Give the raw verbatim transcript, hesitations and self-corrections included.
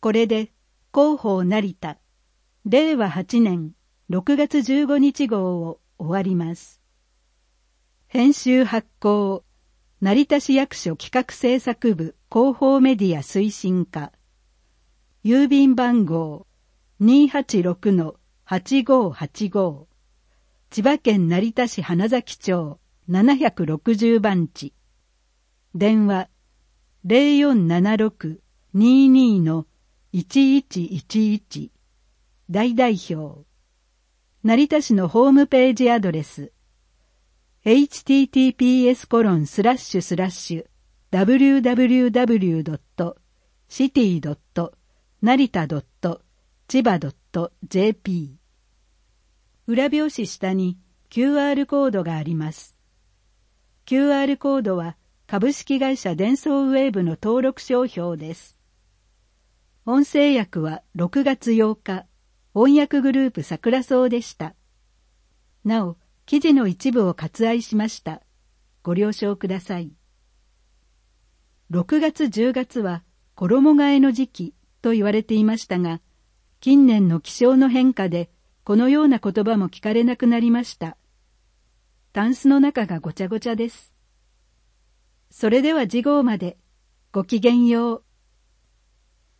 これで広報成田れいわはちねんろくがつじゅうごにち号を終わります。編集発行成田市役所企画制作部広報メディア推進課、郵便番号 にーはちろくのはちごーはちごー、千葉県成田市花崎町ななひゃくろくじゅうばんち、電話 ゼロよんななろくにーにーのいちいちいちいち、大代表、成田市のホームページアドレス エイチティーティーピーエスコロンスラッシュスラッシュダブリューダブリューダブリュードットシティドット成田ドット千葉ドットジェーピー。裏表紙下に キューアール コードがあります。キューアール コードは株式会社デンソーウェーブの登録商標です。音声訳はろくがつようか、翻訳グループ桜草でした。なお、記事の一部を割愛しました。ご了承ください。ろくがつじゅうがつは衣替えの時期と言われていましたが、近年の気象の変化でこのような言葉も聞かれなくなりました。タンスの中がごちゃごちゃです。それでは次号まで。ごきげんよう。